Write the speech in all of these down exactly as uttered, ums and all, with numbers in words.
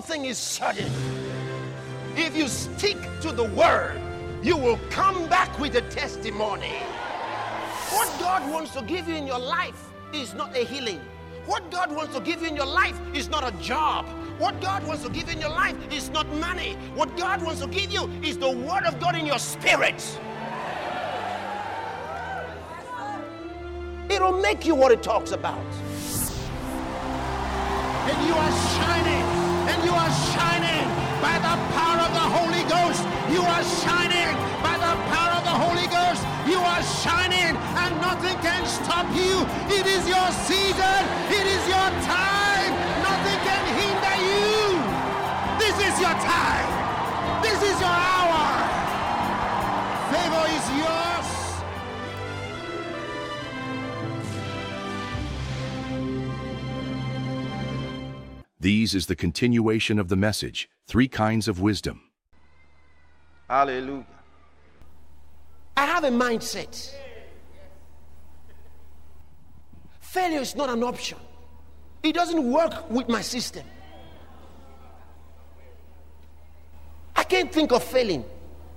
thing is certain. If you stick to the word, you will come back with a testimony. What God wants to give you in your life is not a healing. What God wants to give you in your life is not a job. What God wants to give you in your life is not money. What God wants to give you is the word of God in your spirit. It'll make you what it talks about. And you are shining, and you are shining by the power of the Holy Ghost. You are shining by the power of the Holy Ghost. You are shining, and nothing can stop you. It is your season. It is your time. Nothing can hinder you. This is your time. This is your hour. Favor is yours. These is the continuation of the message, Three Kinds of Wisdom. Hallelujah. I have a mindset. Failure is not an option. It doesn't work with my system. I can't think of failing.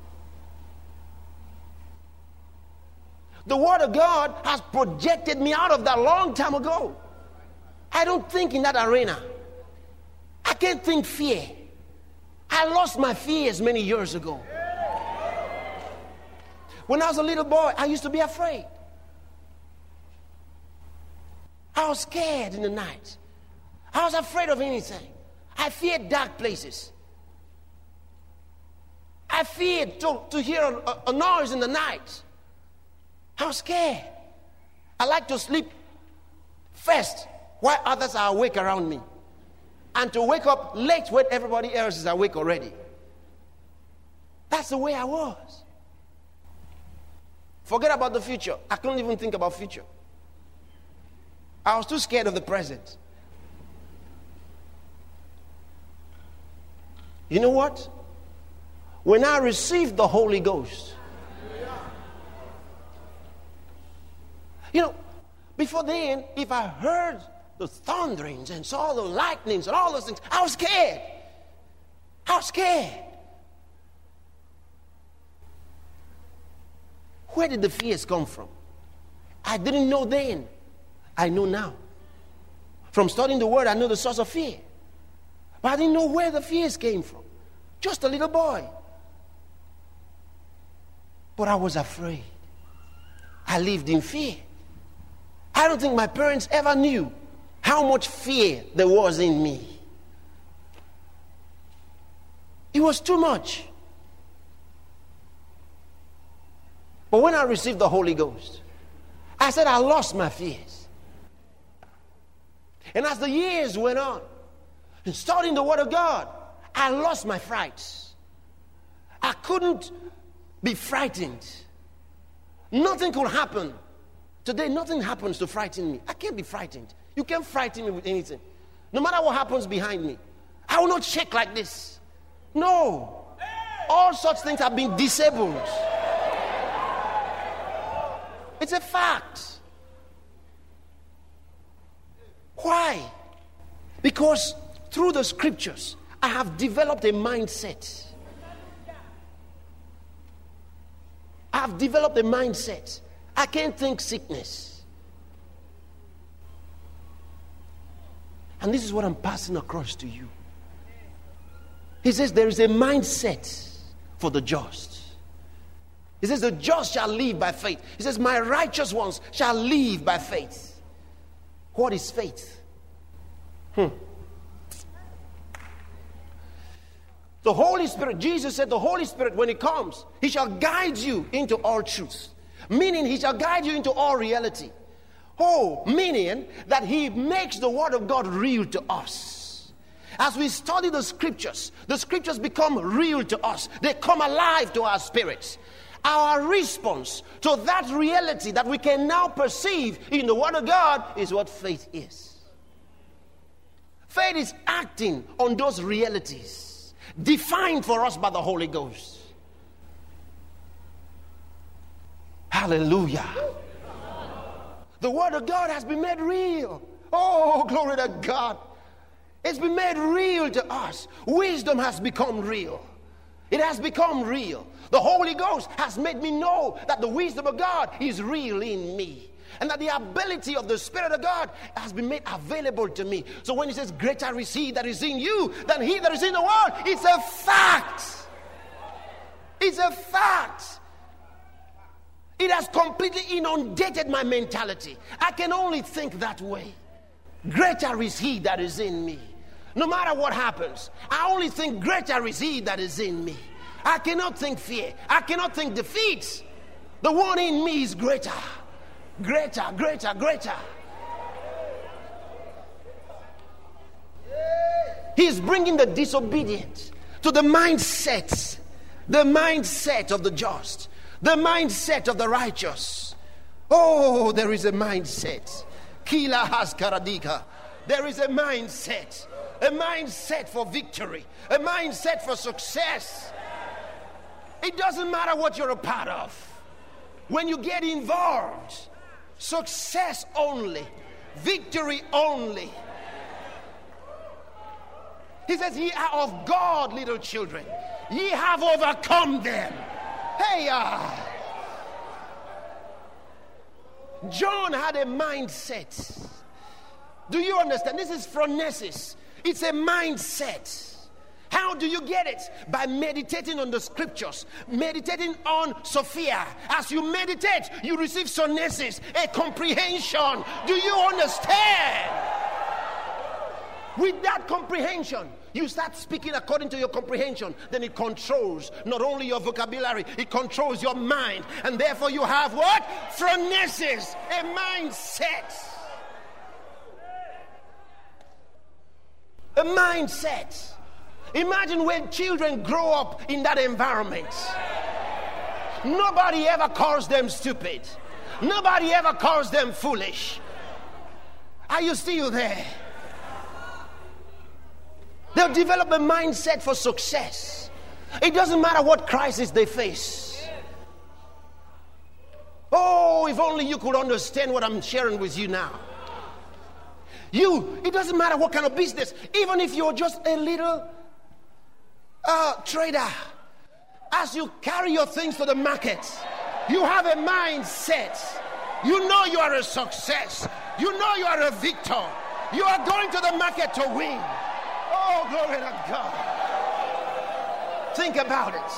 The Word of God has projected me out of that long time ago. I don't think in that arena. I can't think fear. I lost my fears many years ago. When I was a little boy, I used to be afraid. I was scared in the night. I was afraid of anything. I feared dark places. I feared to, to hear a, a noise in the night. I was scared. I like to sleep first while others are awake around me, and to wake up late when everybody else is awake already. That's the way I was. Forget about the future. I couldn't even think about future. I was too scared of the present. You know what? When I received the Holy Ghost, you know, before then, if I heard the thunderings and saw the lightnings and all those things, I was scared. I was scared. Where did the fears come from? I didn't know then. I know now. From studying the Word, I know the source of fear. But I didn't know where the fears came from. Just a little boy. But I was afraid. I lived in fear. I don't think my parents ever knew how much fear there was in me. It was too much. But when I received the Holy Ghost, I said I lost my fears. And as the years went on, and studying the Word of God, I lost my frights. I couldn't be frightened. Nothing could happen. Today, nothing happens to frighten me. I can't be frightened. You can't frighten me with anything. No matter what happens behind me, I will not shake like this. No. All such things have been disabled. It's a fact. Why? Because through the scriptures, I have developed a mindset. I have developed a mindset. I can't think sickness. And this is what I'm passing across to you. He says there is a mindset for the just. He says the just shall live by faith. He says my righteous ones shall live by faith. What is faith? Hmm. The Holy Spirit, Jesus said the Holy Spirit, when He comes, He shall guide you into all truth. Meaning He shall guide you into all reality. Oh, meaning that He makes the Word of God real to us. As we study the scriptures, the scriptures become real to us. They come alive to our spirits. Our response to that reality that we can now perceive in the Word of God is what faith is. Faith is acting on those realities defined for us by the Holy Ghost. Hallelujah. The Word of God has been made real. Oh, glory to God. It's been made real to us. Wisdom has become real. It has become real. The Holy Ghost has made me know that the wisdom of God is real in me. And that the ability of the Spirit of God has been made available to me. So when he says, greater is he that is in you than he that is in the world, it's a fact. It's a fact. It has completely inundated my mentality. I can only think that way. Greater is he that is in me. No matter what happens, I only think greater is he that is in me. I cannot think fear. I cannot think defeat. The one in me is greater. Greater, greater, greater. He's bringing the disobedient to the mindset, the mindset of the just, the mindset of the righteous. Oh, there is a mindset. Kila has karadika. There is a mindset, a mindset for victory, a mindset for success. It doesn't matter what you're a part of. When you get involved, success only, victory only. He says, ye are of God, little children. Ye have overcome them. Hey, uh, John had a mindset. Do you understand? This is phronesis. It's a mindset. How do you get it? By meditating on the scriptures, meditating on Sophia. As you meditate, you receive sonesis, a comprehension. Do you understand? With that comprehension, you start speaking according to your comprehension. Then it controls not only your vocabulary, it controls your mind. And therefore you have what? Phronesis, a mindset. A mindset. Imagine when children grow up in that environment. Nobody ever calls them stupid. Nobody ever calls them foolish. Are you still there? They'll develop a mindset for success. It doesn't matter what crisis they face. Oh, if only you could understand what I'm sharing with you now. You, it doesn't matter what kind of business, even if you're just a little uh, trader, as you carry your things to the market, you have a mindset. You know you are a success. You know you are a victor. You are going to the market to win. Oh, glory to God. Think about it.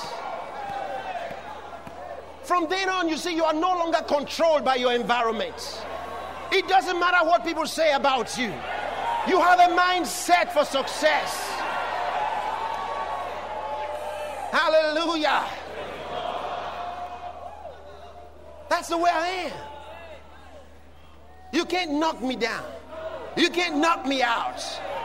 From then on, you see, you are no longer controlled by your environment. It doesn't matter what people say about you. You have a mindset for success. Hallelujah. That's the way I am. You can't knock me down. You can't knock me out.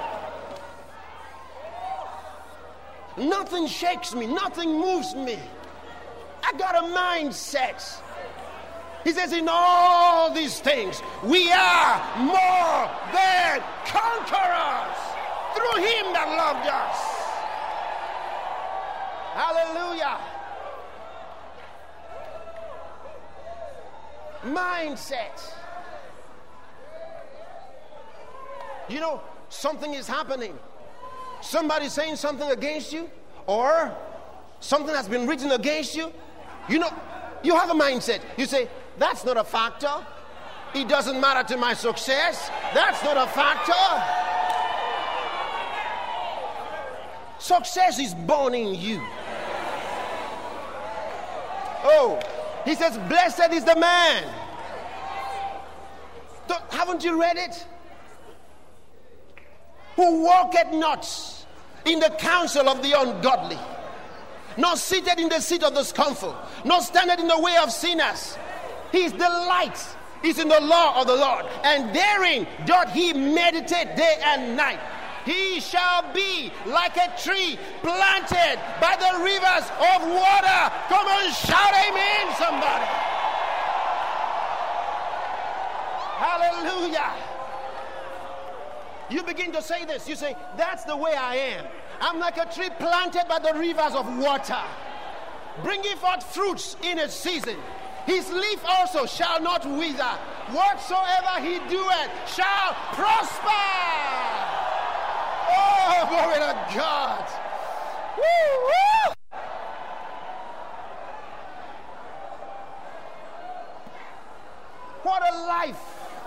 Nothing shakes me. Nothing moves me. I got a mindset. He says, in all these things, we are more than conquerors through him that loved us. Hallelujah. Mindset. You know, something is happening. Somebody's saying something against you, or something has been written against you. You know, you have a mindset. You say, that's not a factor. It doesn't matter to my success. That's not a factor. Success is born in you. Oh, he says, blessed is the man. Don't, haven't you read it? Who walketh not in the counsel of the ungodly, nor seated in the seat of the scornful, nor standeth in the way of sinners. His delight is in the law of the Lord, and therein doth he meditate day and night. He shall be like a tree planted by the rivers of water. Come on, shout amen, somebody. Hallelujah. You begin to say this. You say, that's the way I am. I'm like a tree planted by the rivers of water, bringing forth fruits in its season. His leaf also shall not wither. Whatsoever he doeth shall prosper. Oh, glory to God. Woo, woo. What a life.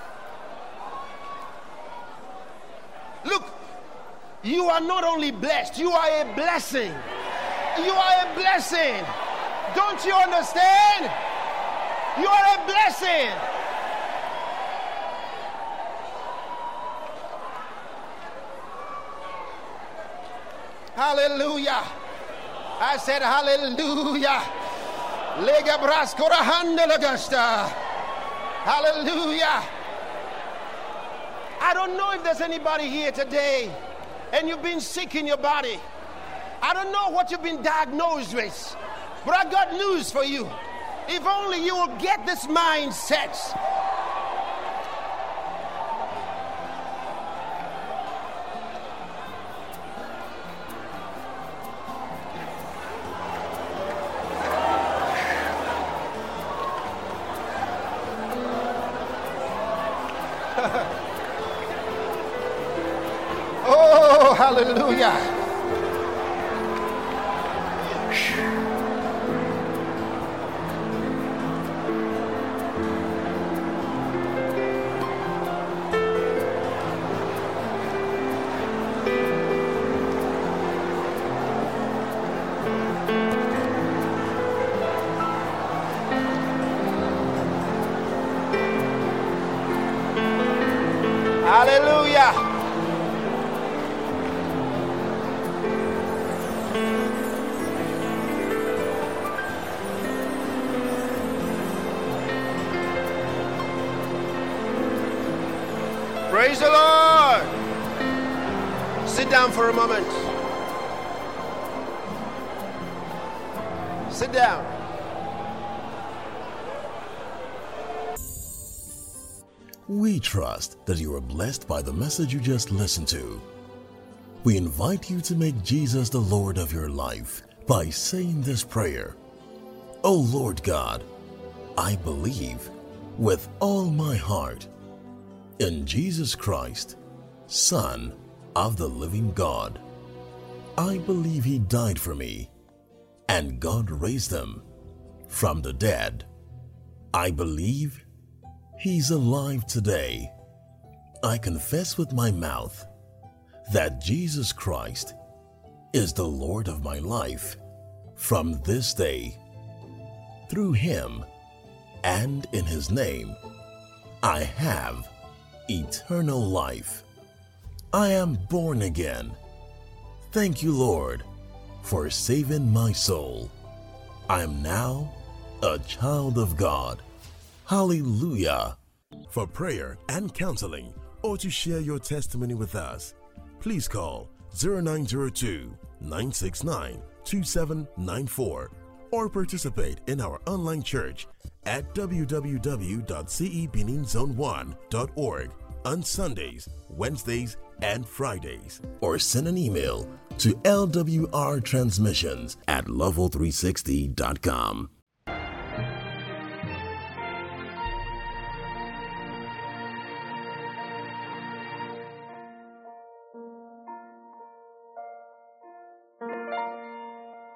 Look, you are not only blessed, you are a blessing. You are a blessing. Don't you understand? You are a blessing. Hallelujah. I said hallelujah. Lega braskora handelagusta. Hallelujah. I don't know if there's anybody here today and you've been sick in your body. I don't know what you've been diagnosed with, but I got news for you. If only you will get this mindset. Oh, hallelujah. Hallelujah. Praise the Lord. Sit down for a moment. Sit down. We trust that you are blessed by the message you just listened to. We invite you to make Jesus the Lord of your life by saying this prayer. O Lord God, I believe with all my heart in Jesus Christ, Son of the living God. I believe He died for me and God raised Him from the dead. I believe He's alive today. I confess with my mouth that Jesus Christ is the Lord of my life from this day. Through Him and in His name, I have eternal life. I am born again. Thank you, Lord, for saving my soul. I am now a child of God. Hallelujah. For prayer and counseling or to share your testimony with us, please call zero nine zero two, nine six nine, two seven nine four or participate in our online church at w w w dot c e benin zone one dot org on Sundays, Wednesdays, and Fridays. Or send an email to l w r transmissions at level three sixty dot com.